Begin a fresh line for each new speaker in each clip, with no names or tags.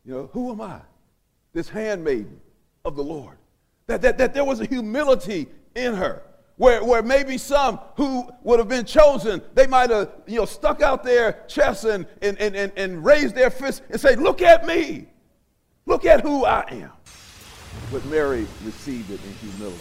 who am I? This handmaiden of the Lord. That there was a humility in her. Where maybe some who would have been chosen, they might have stuck out their chests and raised their fists and say, look at me. Look at who I am. But Mary received it in humility.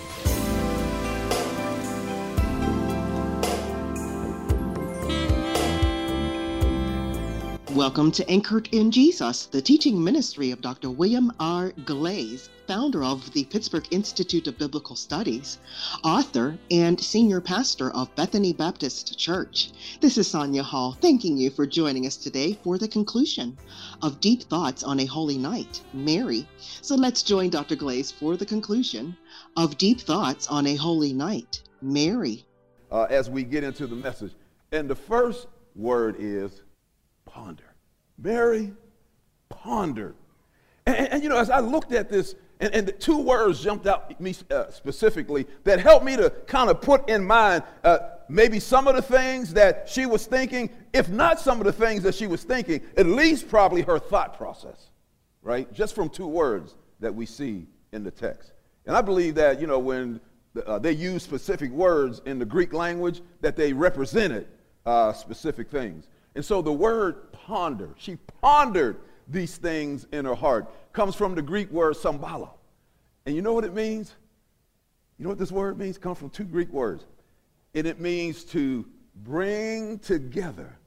Welcome to Anchored in Jesus, the teaching ministry of Dr. William R. Glaze, founder of the Pittsburgh Institute of Biblical Studies, author and senior pastor of Bethany Baptist Church. This is Sonia Hall, thanking you for joining us today for the conclusion of Deep Thoughts on a Holy Night, Mary. So let's join Dr. Glaze for the conclusion of Deep Thoughts on a Holy Night, Mary.
As we get into the message, and the first word is ponder. Mary pondered. And as I looked at this, and the two words jumped out at me specifically that helped me to kind of put in mind maybe some of the things that she was thinking, if not some of the things that she was thinking, at least probably her thought process, right? Just from two words that we see in the text. And I believe that, when they use specific words in the Greek language, that they represented specific things. And so the word ponder, she pondered these things in her heart, comes from the Greek word symbolo. And you know what it means? You know what this word means? It comes from two Greek words. And it means to bring together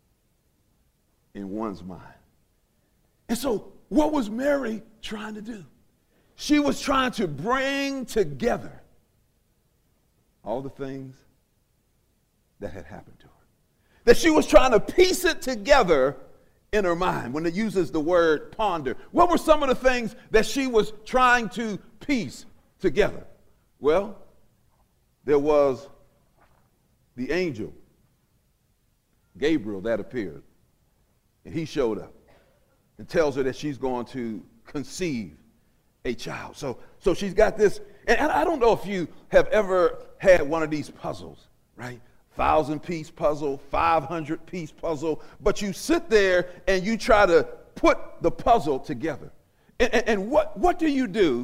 in one's mind. And so what was Mary trying to do? She was trying to bring together all the things that had happened to her. That she was trying to piece it together in her mind when it uses the word ponder. What were some of the things that she was trying to piece together? Well, there was the angel, Gabriel, that appeared. And he showed up and tells her that she's going to conceive a child. So she's got this, and I don't know if you have ever had one of these puzzles, right? 1,000-piece puzzle, 500-piece puzzle, but you sit there and you try to put the puzzle together. And what do?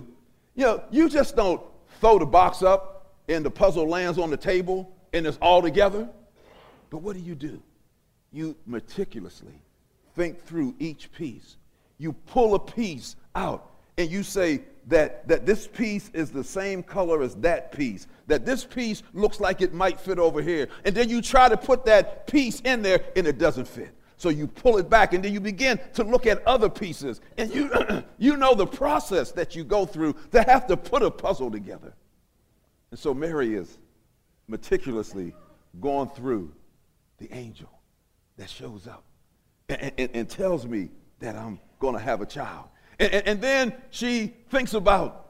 You just don't throw the box up and the puzzle lands on the table and it's all together. But what do? You meticulously think through each piece. You pull a piece out and you say that this piece is the same color as that piece, that this piece looks like it might fit over here. And then you try to put that piece in there and it doesn't fit. So you pull it back and then you begin to look at other pieces. And you know the process that you go through to have to put a puzzle together. And so Mary is meticulously going through the angel that shows up and tells me that I'm going to have a child. And then she thinks about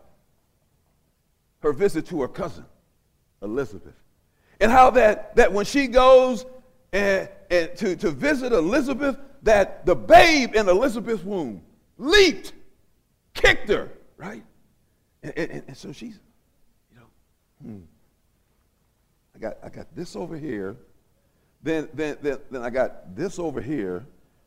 her visit to her cousin, Elizabeth, and how that when she goes and to visit Elizabeth, that the babe in Elizabeth's womb leaped, kicked her, right? And so she's, I got this over here, then I got this over here,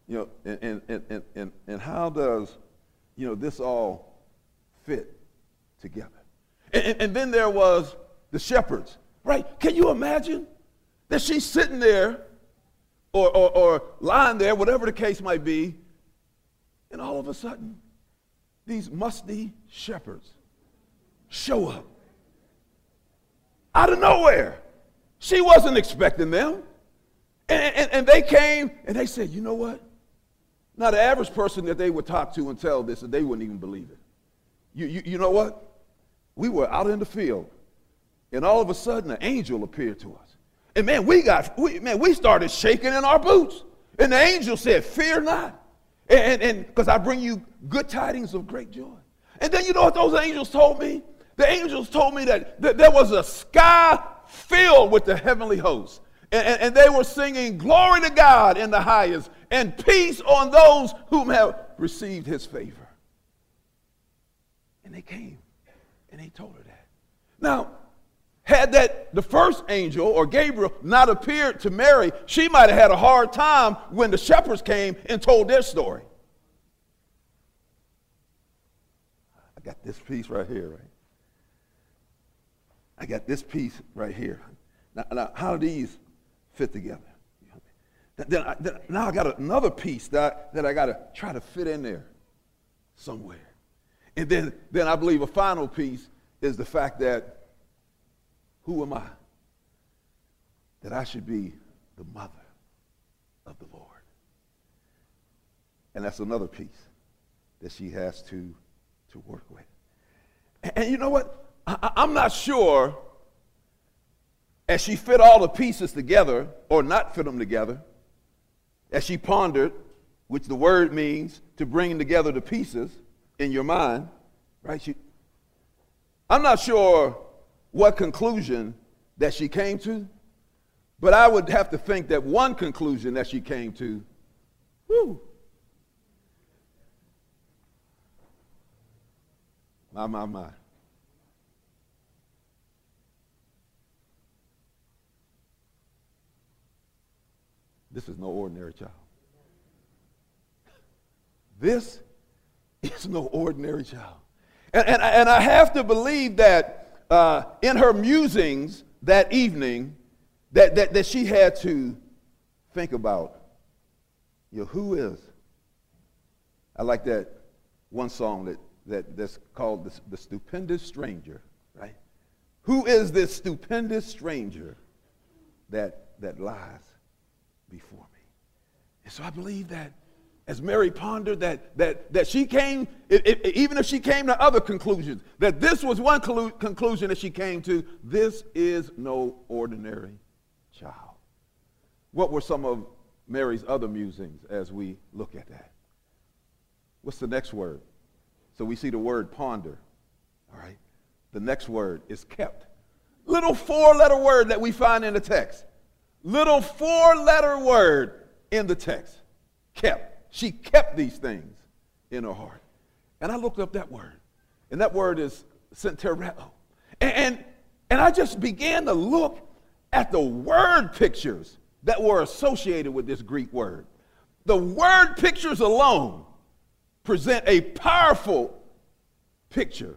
and how does this all fit together? And then there was the shepherds, right? Can you imagine that she's sitting there or lying there, whatever the case might be, and all of a sudden, these musty shepherds show up out of nowhere. She wasn't expecting them. And they came and they said, you know what? Now, the average person that they would talk to and tell this, they wouldn't even believe it. You know what? We were out in the field, and all of a sudden, an angel appeared to us. And man, we started shaking in our boots. And the angel said, fear not. And because I bring you good tidings of great joy. And then you know what those angels told me? The angels told me that there was a sky filled with the heavenly hosts. And they were singing, glory to God in the highest, and peace on those whom have received his favor. And they came, and they told her that. Now, had the first angel, or Gabriel, not appeared to Mary, she might have had a hard time when the shepherds came and told their story. I got this piece right here, right? I got this piece right here. Now how do these fit together? Now I got another piece that I got to try to fit in there somewhere. And then I believe a final piece is the fact that who am I? That I should be the mother of the Lord. And that's another piece that she has to work with. And you know what? I'm not sure as she fit all the pieces together or not fit them together, as she pondered, which the word means to bring together the pieces in your mind, right? I'm not sure what conclusion that she came to, but I would have to think that one conclusion that she came to, my. This is no ordinary child. This is no ordinary child. And I have to believe that in her musings that evening, that she had to think about, who is? I like that one song that's called The Stupendous Stranger, right? Who is this stupendous stranger that lies before me? And so I believe that as Mary pondered that she came, even if she came to other conclusions, that this was one conclusion that she came to: this is no ordinary child. What were some of Mary's other musings as we look at that? What's the next word? So we see the word ponder, all right? The next word is kept. Little 4-letter word that we find in the text. Little 4-letter word in the text. Kept. She kept these things in her heart. And I looked up that word. And that word is centereo. And I just began to look at the word pictures that were associated with this Greek word. The word pictures alone present a powerful picture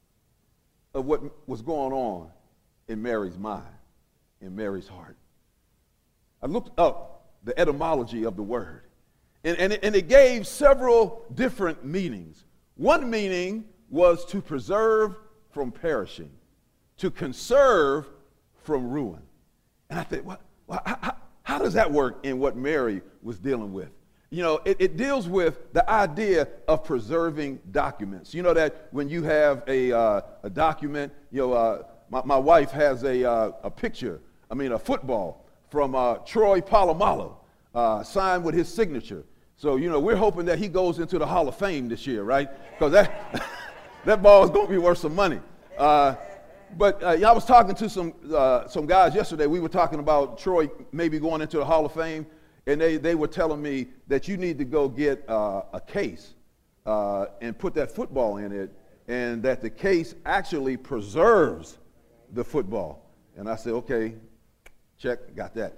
of what was going on in Mary's mind, in Mary's heart. I looked up the etymology of the word, and it gave several different meanings. One meaning was to preserve from perishing, to conserve from ruin. And I thought, how does that work in what Mary was dealing with? It deals with the idea of preserving documents. You know that when you have a document, my wife has a picture, a football from Troy Polamalu, signed with his signature. So, we're hoping that he goes into the Hall of Fame this year, right? Because that ball is going to be worth some money. But I was talking to some guys yesterday. We were talking about Troy maybe going into the Hall of Fame. And they were telling me that you need to go get a case and put that football in it, and that the case actually preserves the football. And I said, okay, check, got that.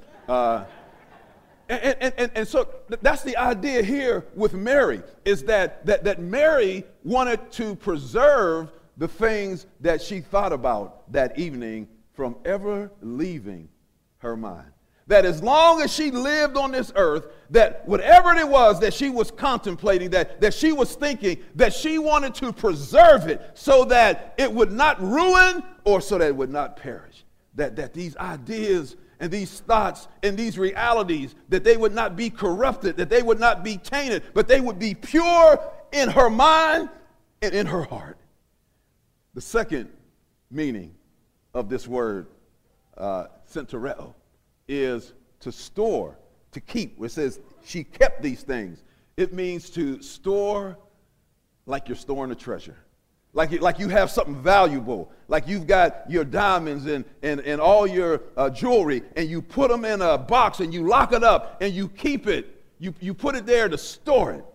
And so that's the idea here with Mary, is that Mary wanted to preserve the things that she thought about that evening from ever leaving her mind. That as long as she lived on this earth, that whatever it was that she was contemplating, that she was thinking, that she wanted to preserve it so that it would not ruin or so that it would not perish. That these ideas and these thoughts and these realities, that they would not be corrupted, that they would not be tainted, but they would be pure in her mind and in her heart. The second meaning of this word, centereo, is to store, to keep. Where it says she kept these things. It means to store like you're storing a treasure. Like you have something valuable. Like you've got your diamonds and all your jewelry, and you put them in a box and you lock it up and you keep it. You put it there to store it.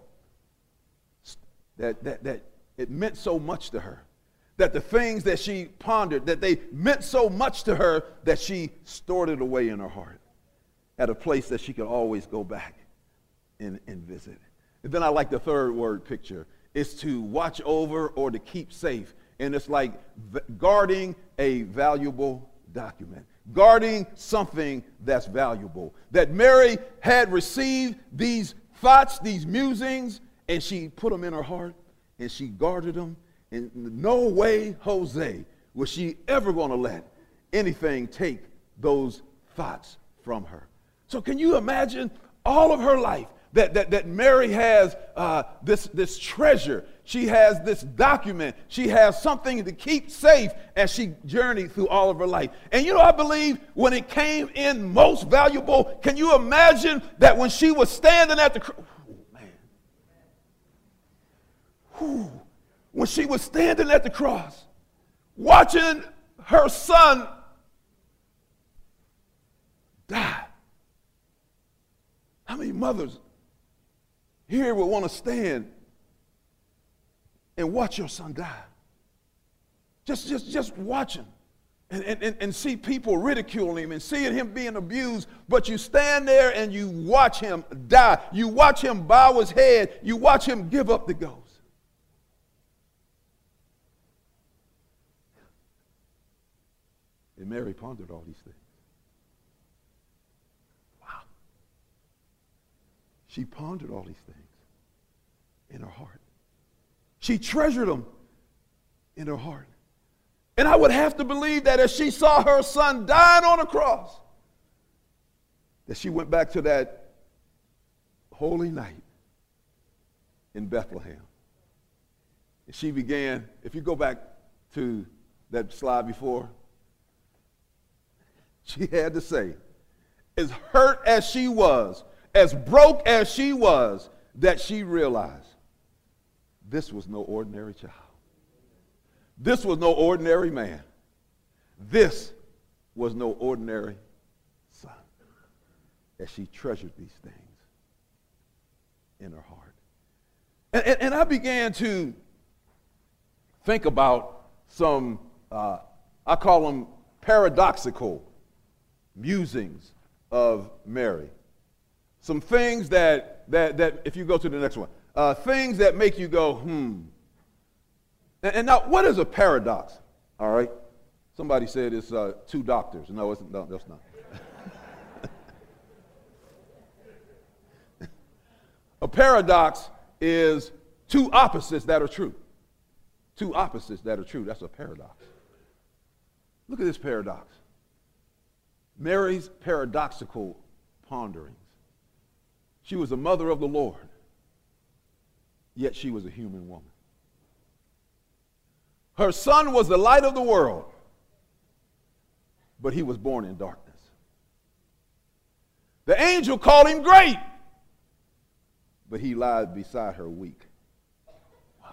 That it meant so much to her. That the things that she pondered, that they meant so much to her that she stored it away in her heart at a place that she could always go back and visit. And then I like the third word picture is to watch over or to keep safe. And it's like guarding a valuable document, guarding something that's valuable. That Mary had received these thoughts, these musings, and she put them in her heart, and she guarded them. In no way, Jose, was she ever going to let anything take those thoughts from her. So can you imagine all of her life that Mary has this treasure? She has this document. She has something to keep safe as she journeyed through all of her life. And you know, I believe when it came in most valuable, can you imagine that when she was standing at the cross, when she was standing at the cross, watching her son die. How many mothers here would want to stand and watch your son die? Just watch him and see people ridiculing him and seeing him being abused, but you stand there and you watch him die. You watch him bow his head. You watch him give up the ghost. And Mary pondered all these things. Wow. She pondered all these things in her heart. She treasured them in her heart. And I would have to believe that as she saw her son dying on a cross, that she went back to that holy night in Bethlehem. And she began, if you go back to that slide before, she had to say, as hurt as she was, as broke as she was, that she realized this was no ordinary child. This was no ordinary man. This was no ordinary son. As she treasured these things in her heart. And I began to think about some, I call them paradoxical musings of Mary. Some things that if you go to the next one, things that make you go, And now, what is a paradox? All right? Somebody said it's two doctors. No, that's not. A paradox is two opposites that are true. Two opposites that are true. That's a paradox. Look at this paradox. Mary's paradoxical ponderings. She was a mother of the Lord, yet she was a human woman. Her son was the light of the world, but he was born in darkness. The angel called him great, but he lied beside her weak. Wow.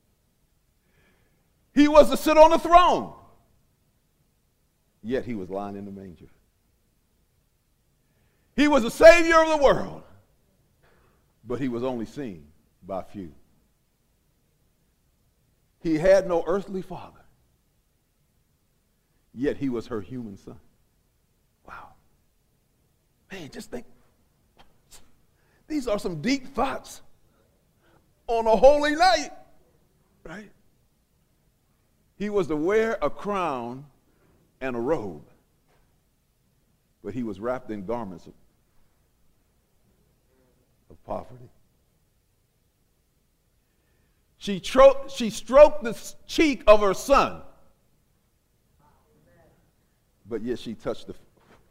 He was to sit on the throne, yet he was lying in the manger. He was the Savior of the world, but he was only seen by few. He had no earthly father, yet he was her human son. Wow. Man, just think. These are some deep thoughts on a holy night, right? He was to wear a crown and a robe, but he was wrapped in garments of poverty. She stroked the cheek of her son, but yet she touched the.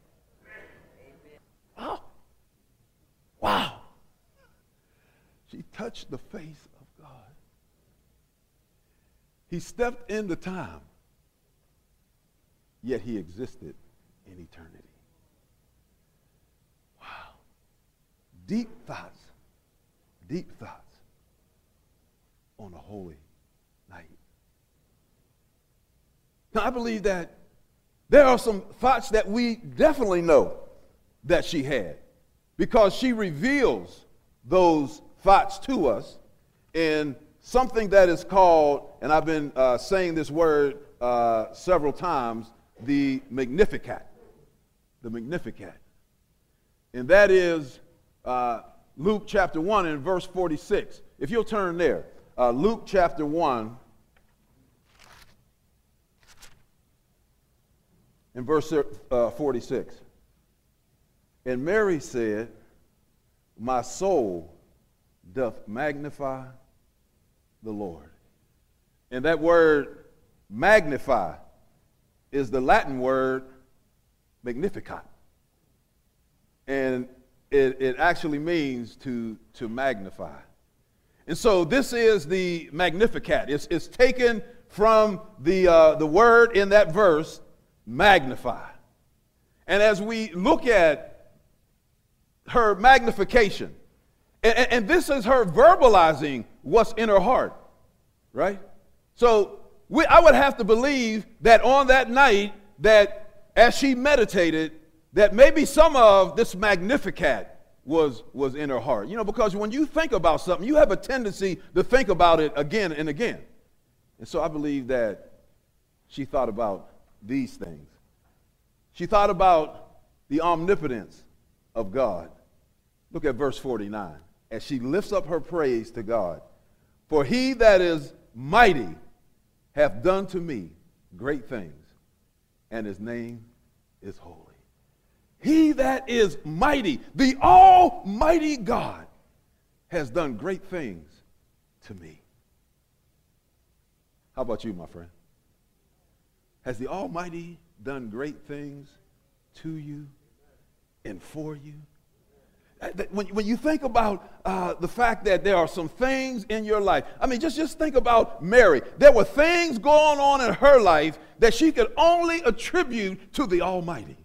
Oh, wow. She touched the face of God. He stepped into time, yet he existed in eternity. Wow. Deep thoughts on a holy night. Now, I believe that there are some thoughts that we definitely know that she had, because she reveals those thoughts to us in something that is called, and I've been saying this word several times, the Magnificat. The Magnificat. And that is Luke chapter 1 and verse 46. If you'll turn there. Luke chapter 1 and verse 46. And Mary said, my soul doth magnify the Lord. And that word magnify is the Latin word magnificat. And it actually means to magnify. And so this is the Magnificat. It's taken from the word in that verse, magnify. And as we look at her magnification, and this is her verbalizing what's in her heart, right? So I would have to believe that on that night, that as she meditated, that maybe some of this Magnificat was in her heart. You know, because when you think about something, you have a tendency to think about it again and again. And so I believe that she thought about these things. She thought about the omnipotence of God. Look at verse 49. As she lifts up her praise to God. For he that is mighty hath done to me great things, and his name is holy. He that is mighty, the almighty God, has done great things to me. How about you, my friend? Has the Almighty done great things to you and for you? When you think about the fact that there are some things in your life, I mean, just think about Mary. There were things going on in her life that she could only attribute to the Almighty.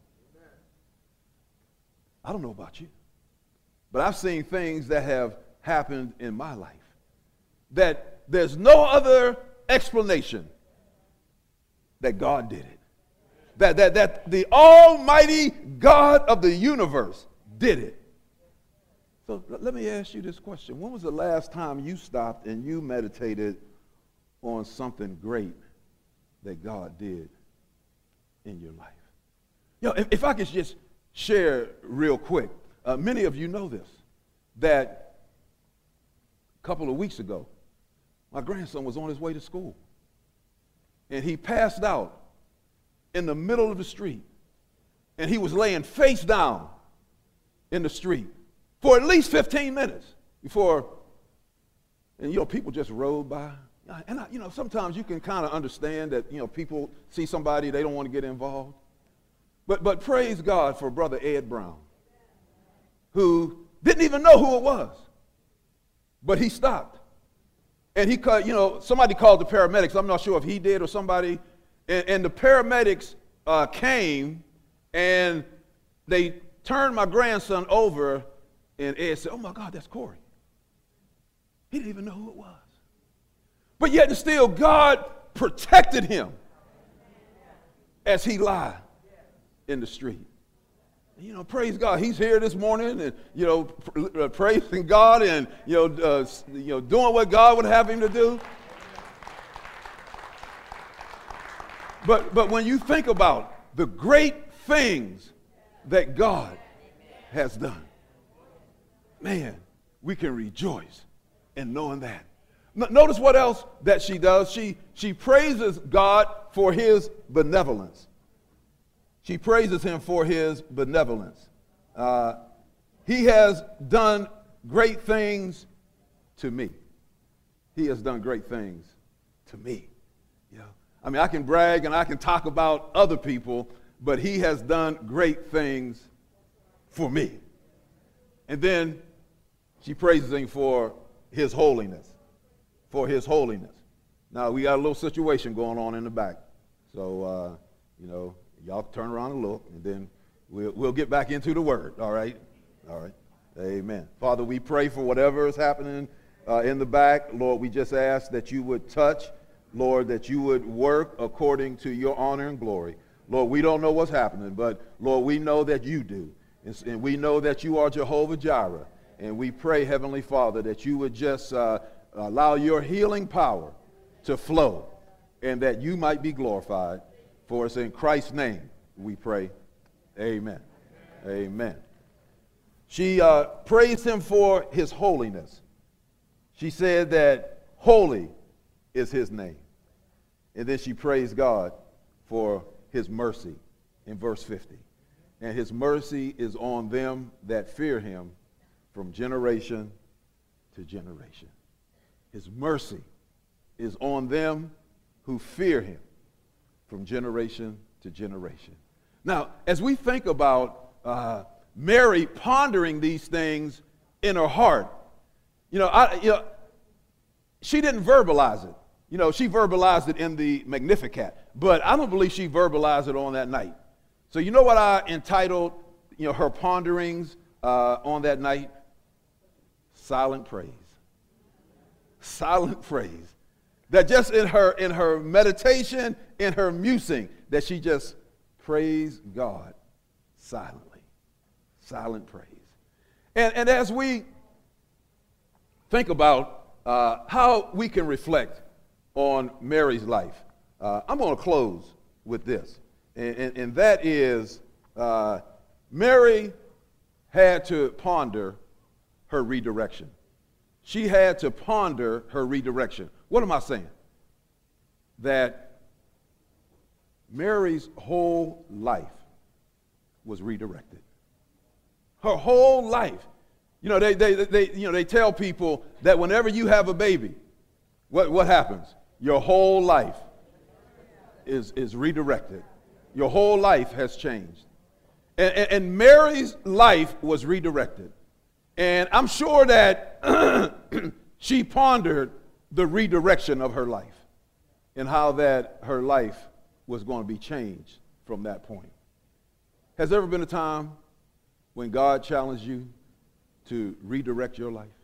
I don't know about you, but I've seen things that have happened in my life that there's no other explanation that God did it. That the Almighty God of the universe did it. So let me ask you this question. When was the last time you stopped and you meditated on something great that God did in your life? You know, if I could just share real quick. Many of you know this, that a couple of weeks ago, my grandson was on his way to school, and he passed out in the middle of the street, and he was laying face down in the street for at least 15 minutes before, and, you know, people just rode by. And, you know, sometimes you can kind of understand that, you know, people see somebody, they don't want to get involved. But praise God for Brother Ed Brown, who didn't even know who it was, but he stopped. And he called, you know, somebody called the paramedics. I'm not sure if he did or somebody. And the paramedics came, and they turned my grandson over, and Ed said, oh, my God, that's Corey. He didn't even know who it was. But yet and still, God protected him as he lied in the street. You know, praise God. He's here this morning, and, you know, praising God, and, you know, doing what God would have him to do. But when you think about the great things that God has done, man, we can rejoice in knowing that. Notice what else that she does. She praises God for his benevolence. She praises him for his benevolence. He has done great things to me. He has done great things to me. You know, I mean, I can brag and I can talk about other people, but he has done great things for me. And then she praises him for his holiness. For his holiness. Now, we got a little situation going on in the back. So, you know, y'all turn around and look, and then we'll get back into the word, all right? All right. Amen. Father, we pray for whatever is happening in the back. Lord, we just ask that you would touch, Lord, that you would work according to your honor and glory. Lord, we don't know what's happening, but, Lord, we know that you do. And we know that you are Jehovah Jireh. And we pray, Heavenly Father, that you would just allow your healing power to flow, and that you might be glorified. For us in Christ's name we pray. Amen. Amen. She praised him for his holiness. She said that Holy is his name. And then she praised God for his mercy in verse 50. And his mercy is on them that fear him from generation to generation. His mercy is on them who fear him from generation to generation. Now, as we think about Mary pondering these things in her heart, she didn't verbalize it. She verbalized it in the Magnificat, but I don't believe she verbalized it on that night. So you know what I entitled, her ponderings on that night? Silent praise. Silent praise. That just in her meditation, in her musing, that she just praised God silently. Silent praise. And as we think about how we can reflect on Mary's life, I'm going to close with this. And that is, Mary had to ponder her redirection. She had to ponder her redirection. What am I saying? That Mary's whole life was redirected. Her whole life. They tell people that whenever you have a baby, what happens? Your whole life is redirected. Your whole life has changed. And Mary's life was redirected. And I'm sure that she pondered the redirection of her life and how that her life was going to be changed from that point. Has there ever been a time when God challenged you to redirect your life?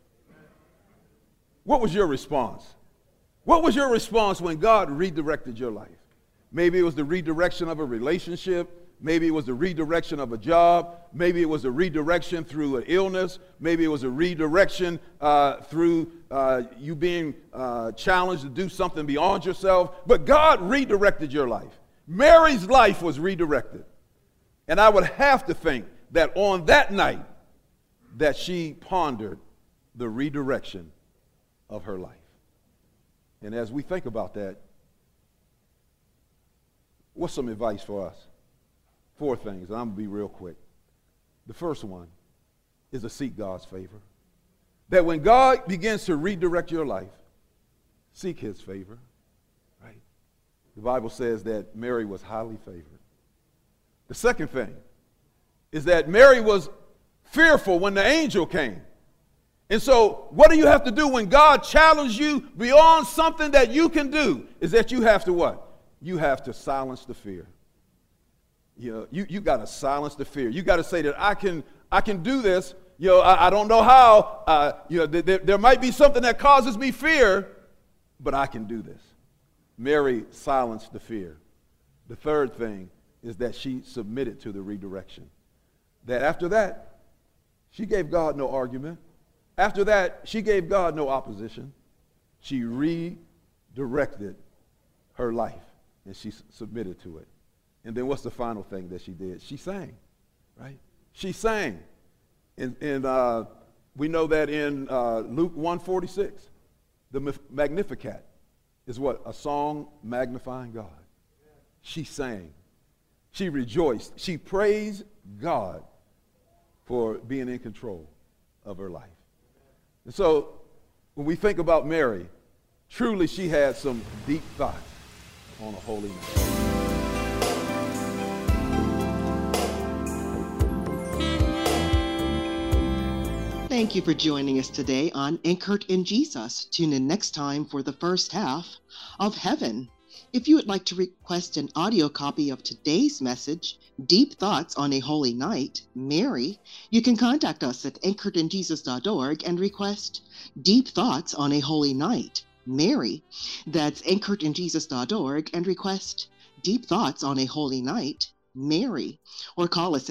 What was your response? What was your response when God redirected your life? Maybe it was the redirection of a relationship. Maybe it was the redirection of a job. Maybe it was a redirection through an illness. Maybe it was a redirection through you being challenged to do something beyond yourself. But God redirected your life. Mary's life was redirected. And I would have to think that on that night that she pondered the redirection of her life. And as we think about that, what's some advice for us? 4 things, and I'm going to be real quick. The first one is to seek God's favor. That when God begins to redirect your life, seek his favor, right? The Bible says that Mary was highly favored. The second thing is that Mary was fearful when the angel came. And so what do you have to do when God challenges you beyond something that you can do? Is that you have to what? You have to silence the fear. You got to silence the fear. You got to say that I can do this. I don't know how. There might be something that causes me fear, but I can do this. Mary silenced the fear. The third thing is that she submitted to the redirection. That after that, she gave God no argument. After that, she gave God no opposition. She redirected her life, and she submitted to it. And then what's the final thing that she did? She sang, right? She sang. And we know that in Luke 1:46, the Magnificat is what? A song magnifying God. She sang. She rejoiced. She praised God for being in control of her life. And so when we think about Mary, truly she had some deep thoughts on a holy night.
Thank you for joining us today on Anchored in Jesus. Tune in next time for the first half of Heaven. If you would like to request an audio copy of today's message, Deep Thoughts on a Holy Night, Mary, you can contact us at anchoredinjesus.org and request Deep Thoughts on a Holy Night, Mary. That's anchoredinjesus.org and request Deep Thoughts on a Holy Night, Mary, or call us at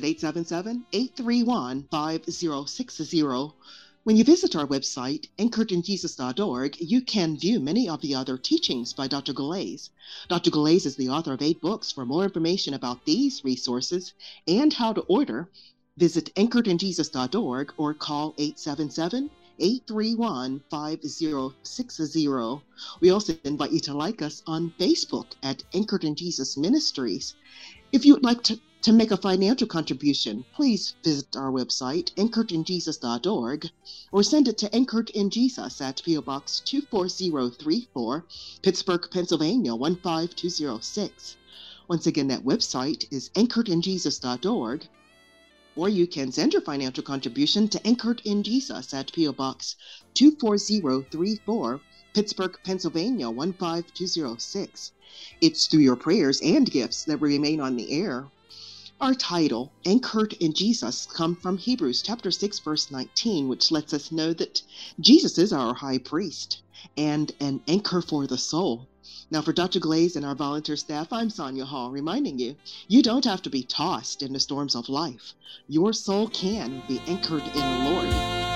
877-831-5060. When you visit our website, anchoredinjesus.org, you can view many of the other teachings by Dr. Galais. Dr. Galais is the author of 8 books. For more information about these resources and how to order, visit anchoredinjesus.org or call 831-5060. We also invite you to like us on Facebook at Anchored in Jesus Ministries. If you would like to make a financial contribution, please visit our website, anchoredinjesus.org, or send it to Anchored in Jesus at P.O. Box 24034, Pittsburgh, Pennsylvania 15206. Once again, that website is anchoredinjesus.org, or you can send your financial contribution to Anchored in Jesus at P.O. Box 24034, Pittsburgh, Pennsylvania 15206. It's through your prayers and gifts that we remain on the air. Our title, Anchored in Jesus, comes from Hebrews chapter 6, verse 19, which lets us know that Jesus is our high priest and an anchor for the soul. Now, for Dr. Glaze and our volunteer staff, I'm Sonia Hall, reminding you, you don't have to be tossed in the storms of life. Your soul can be anchored in the Lord.